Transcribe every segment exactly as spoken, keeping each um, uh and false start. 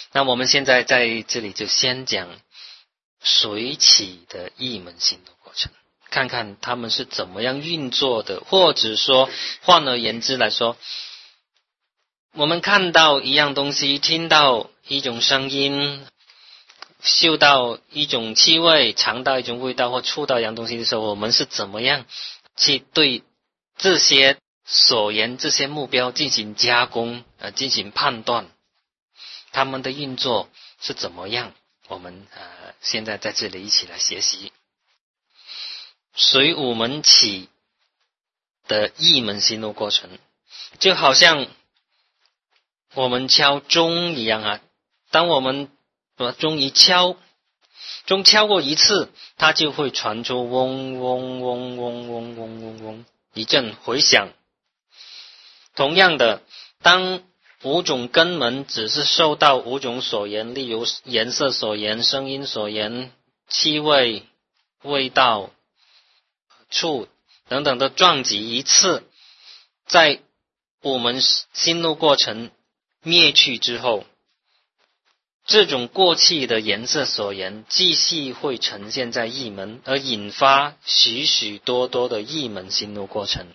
那我们现在在这里就先讲水起的一门心路过程，看看他们是怎么样运作的，或者说换而言之来说，我们看到一样东西，听到一种声音，嗅到一种气味，尝到一种味道，或触到一样东西的时候，我们是怎么样去对这些所言这些目标进行加工，呃，进行判断，他们的运作是怎么样？我们呃现在在这里一起来学习随五门起的一门心路过程，就好像我们敲钟一样啊。当我们把钟一敲，钟敲过一次，它就会传出嗡嗡嗡嗡嗡嗡嗡嗡一阵回响。同样的，当五种根门只是受到五种所言，例如颜色所言、声音所言、气味、味道、触等等的撞击一次，在我们心路过程灭去之后，这种过去的颜色所言继续会呈现在意门，而引发许许多多的意门心路过程。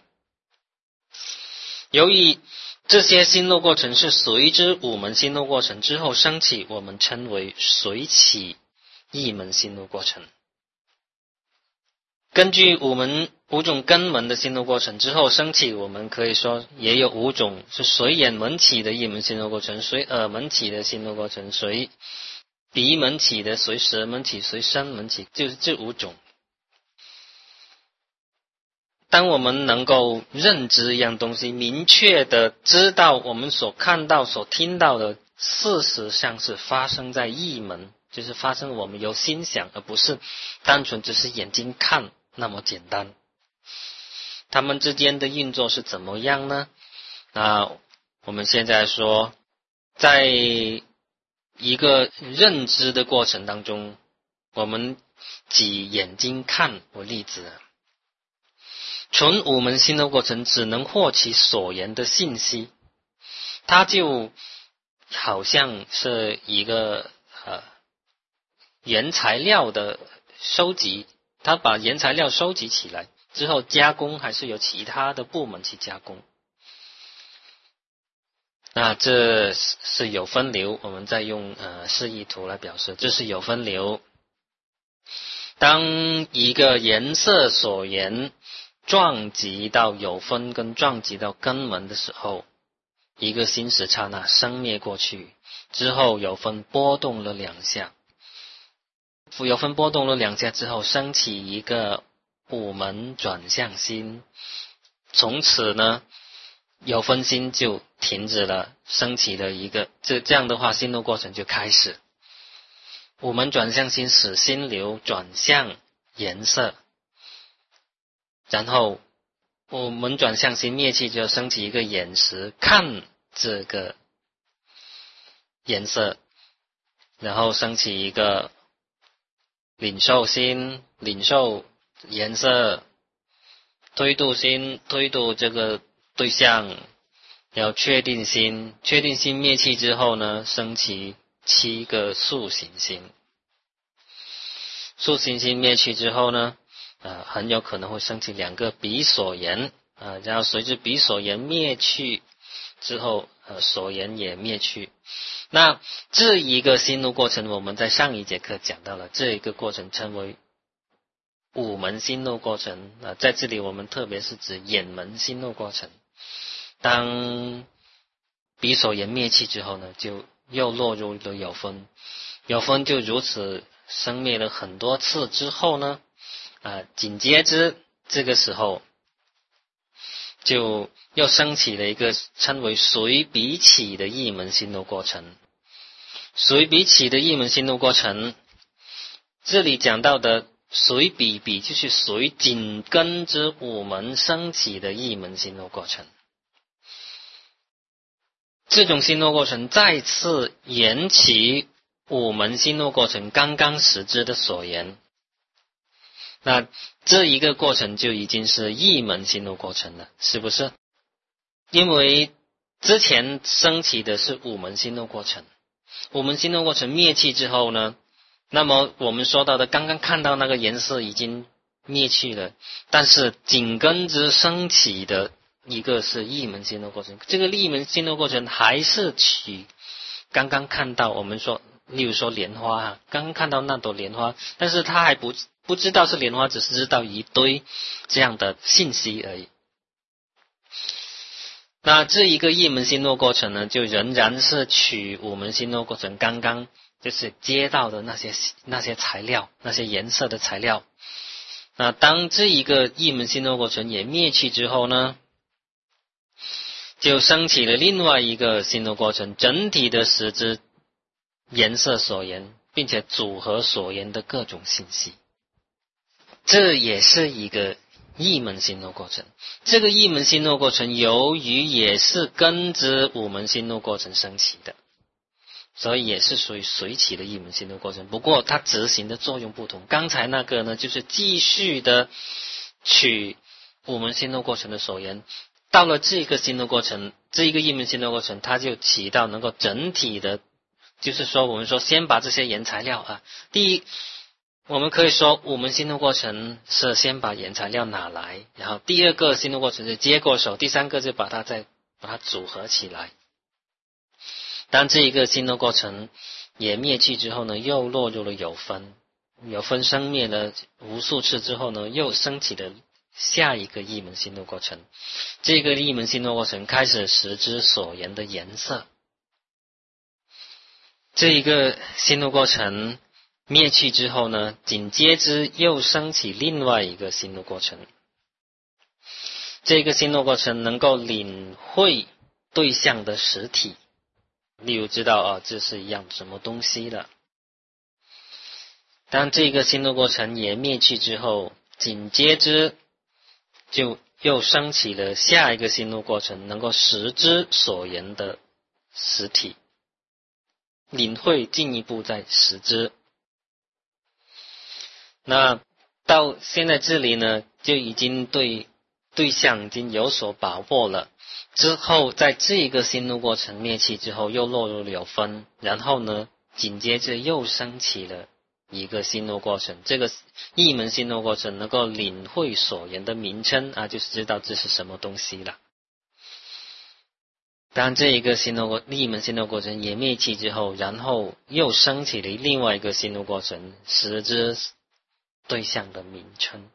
由于这些心路过程是随之五门心路过程之后升起，我们称为随起一门心路过程。根据五门五种根门的心路过程之后升起，我们可以说也有五种，是随眼门起的一门心路过程，随耳门起的心路过程，随鼻门起的，随舌门起，随身门起，就是这五种。当我们能够认知一样东西，明确的知道我们所看到所听到的事实上是发生在意门，就是发生我们有心想，而不是单纯只是眼睛看那么简单。他们之间的运作是怎么样呢？那我们现在说，在一个认知的过程当中，我们以眼睛看为例子，纯五门心路过程只能获取所言的信息，它就好像是一个呃原材料的收集，它把原材料收集起来之后加工，还是由其他的部门去加工。那这是有分流，我们再用呃示意图来表示，这是有分流。当一个颜色所言撞击到有分跟撞击到根门的时候，一个心识刹那生灭过去之后，有分波动了两下，有分波动了两下之后升起一个五门转向心，从此呢有分心就停止了，升起了一个这这样的话心路过程就开始。五门转向心使心流转向颜色，然后我们转向心灭去，就升起一个眼识看这个颜色，然后升起一个领受心，领受颜色，推度心，推度这个对象，然后确定心，确定心灭去之后呢，升起七个速行心，速行心灭去之后呢呃，很有可能会升起两个彼所言，呃，然后随着彼所言灭去之后，呃，所言也灭去。那这一个心路过程，我们在上一节课讲到了，这一个过程称为五门心路过程。呃，在这里我们特别是指眼门心路过程。当彼所言灭去之后呢，就又落入了有分，有分就如此生灭了很多次之后呢，啊，紧接着这个时候就又升起了一个称为随彼起的一门心路过程。随彼起的一门心路过程，这里讲到的随彼彼就是随紧跟之五门升起的一门心路过程。这种心路过程再次沿起五门心路过程刚刚实知的所言，那这一个过程就已经是一门心路过程了，是不是？因为之前升起的是五门心路过程， 我们心动过程灭去之后呢，那么我们说到的刚刚看到那个颜色已经灭去了，但是紧跟之升起的一个是意门心动过程，这个意门心动过程还是取刚刚看到我们说，例如说莲花啊，刚刚看到那朵莲花，但是他还不不知道是莲花，只是知道一堆这样的信息而已。那这一个意门心动过程呢，就仍然是取我们心动过程刚刚就是接到的那些那些材料，那些颜色的材料。那当这一个意门心动过程也灭去之后呢，就升起了另外一个心动过程，整体的使之颜色所言，并且组合所言的各种信息。这也是一个意门心动过程。这个意门心动过程由于也是跟着五门心动过程升起的，所以也是属于随起的意门心动过程，不过它执行的作用不同。刚才那个呢，就是继续的取五门心动过程的所言，到了这个心动过程，这一个意门心动过程，它就起到能够整体的，就是说我们说先把这些原材料啊，第一我们可以说五门心动过程是先把原材料拿来，然后第二个心动过程是接过手，第三个就把它再把它组合起来。当这一个心动过程也灭去之后呢，又落入了有分，有分生灭了无数次之后呢，又升起了下一个意门心动过程。这个意门心动过程开始使之所言的颜色。这一个心动过程灭去之后呢，紧接之又升起另外一个心动过程。这个心动过程能够领会对象的实体，例如知道啊，这是一样什么东西的。当这个心动过程也灭去之后，紧接之就又升起了下一个心动过程，能够识之所言的实体，领会进一步再识之。那到现在这里呢，就已经对对象已经有所把握了。之后在这个心动过程灭去之后，又落入了有分，然后呢，紧接着又升起了一个心动过程。这个意门心动过程能够领会所言的名称啊，就是知道这是什么东西了。当这一个心动过意门心动过程也灭去之后，然后又升起了另外一个心动过程，识之对象的名称。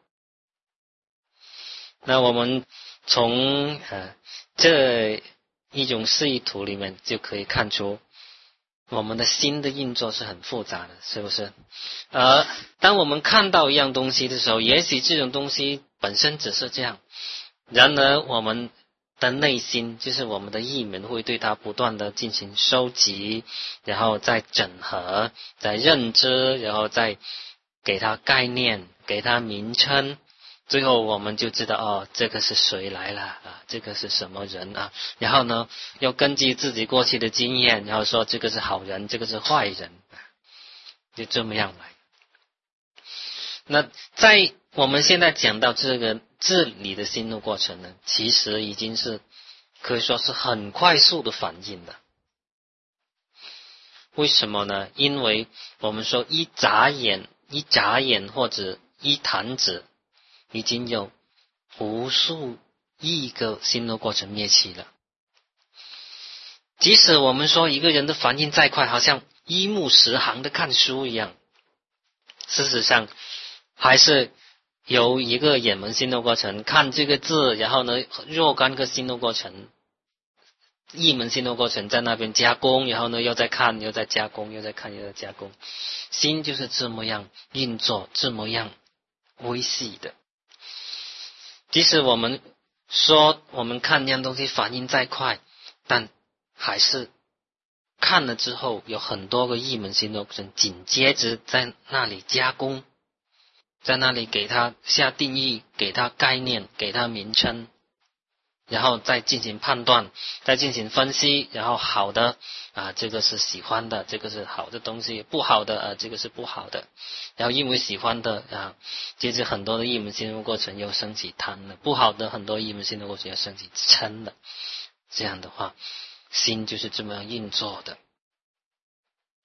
那我们从呃这一种示意图里面就可以看出，我们的心的运作是很复杂的，是不是？而当我们看到一样东西的时候，也许这种东西本身只是这样，然而我们的内心，就是我们的意门会对它不断的进行收集，然后再整合，再认知，然后再给它概念，给它名称，最后我们就知道哦，这个是谁来了啊？这个是什么人啊？然后呢，又根据自己过去的经验，然后说这个是好人，这个是坏人，就这么样来。那在我们现在讲到这个治理的心路过程呢，其实已经是可以说是很快速的反应的。为什么呢？因为我们说一眨眼。一眨眼或者一弹指，已经有无数亿个心路过程灭去了。即使我们说一个人的反应再快，好像一目十行的看书一样，事实上还是由一个眼门心路过程看这个字，然后呢若干个心路过程，一门心路过程在那边加工，然后呢又在看，又在加工，又在看，又在加工。心就是这么样运作，这么样微细的。即使我们说我们看一样东西反应再快，但还是看了之后有很多个一门心路过程紧接着在那里加工，在那里给它下定义，给它概念，给它名称，然后再进行判断，再进行分析，然后好的啊，这个是喜欢的，这个是好的东西，不好的啊，这个是不好的。然后因为喜欢的啊，接着很多的意门心路过程又升起贪了，不好的很多意门心路过程又升起嗔了。这样的话，心就是这么样运作的。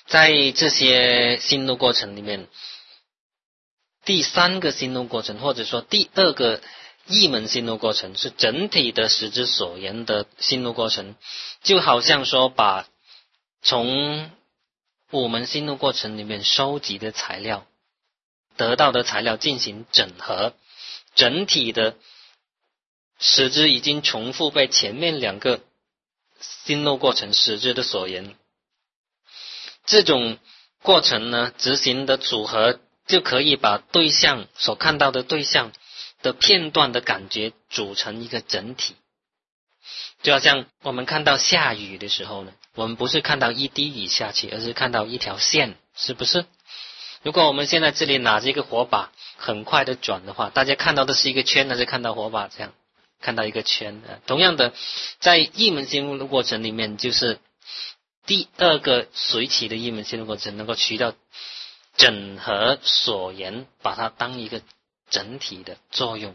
在这些心路过程里面，第三个心路过程，或者说第二个一门心路过程，是整体的识之所言的心路过程，就好像说把从五门心路过程里面收集的材料，得到的材料进行整合，整体的识之已经重复被前面两个心路过程识之的所言。这种过程呢，执行的组合就可以把对象所看到的对象的片段的感觉组成一个整体。就好像我们看到下雨的时候呢，我们不是看到一滴雨下去，而是看到一条线，是不是？如果我们现在这里拿着一个火把很快的转的话，大家看到的是一个圈，还是看到火把这样看到一个圈？同样的，在一门心路的过程里面，就是第二个随起的一门心路过程能够起到整合所言，把它当一个整体的作用。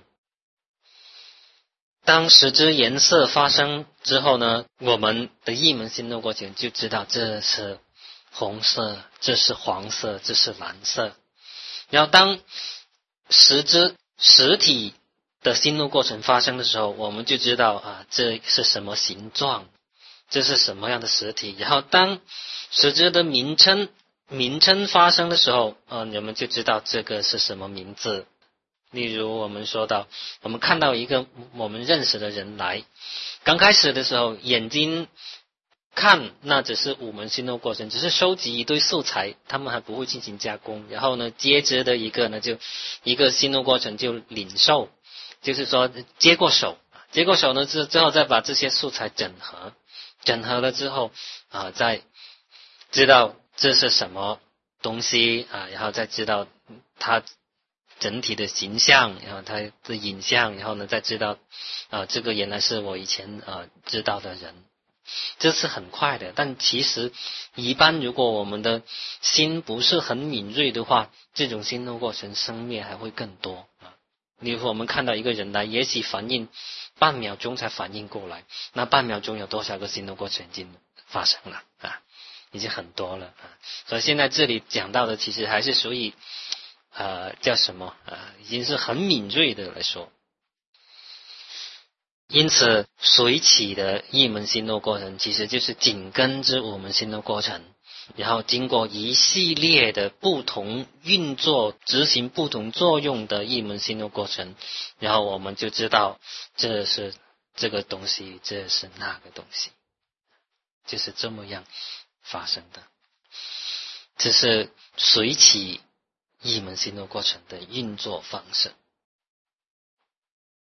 当识之颜色发生之后呢，我们的一门心路过程就知道这是红色，这是黄色，这是蓝色。然后当识之实体的心路过程发生的时候，我们就知道啊，这是什么形状，这是什么样的实体。然后当识之的名称名称发生的时候，啊，我们就知道这个是什么名字。例如我们说到，我们看到一个我们认识的人来，刚开始的时候眼睛看，那只是五门心路过程，只是收集一堆素材，他们还不会进行加工。然后呢，接着的一个呢，就一个心路过程就领受，就是说接过手，接过手呢之之后再把这些素材整合，整合了之后啊，再知道这是什么东西啊，然后再知道它整体的形象，然后它的影像，然后呢再知道啊，这个原来是我以前啊知道的人。这是很快的，但其实一般如果我们的心不是很敏锐的话，这种心路过程生灭还会更多啊。例如我们看到一个人来，也许反应半秒钟才反应过来，那半秒钟有多少个心路过程已经发生了啊？已经很多了啊。所以现在这里讲到的其实还是属于呃叫什么啊，已经是很敏锐的来说。因此随起的一门心路过程其实就是紧跟之五门心路过程，然后经过一系列的不同运作执行不同作用的一门心路过程，然后我们就知道这是这个东西，这是那个东西，就是这么样发生的。这是随起一门心路过程的运作方式。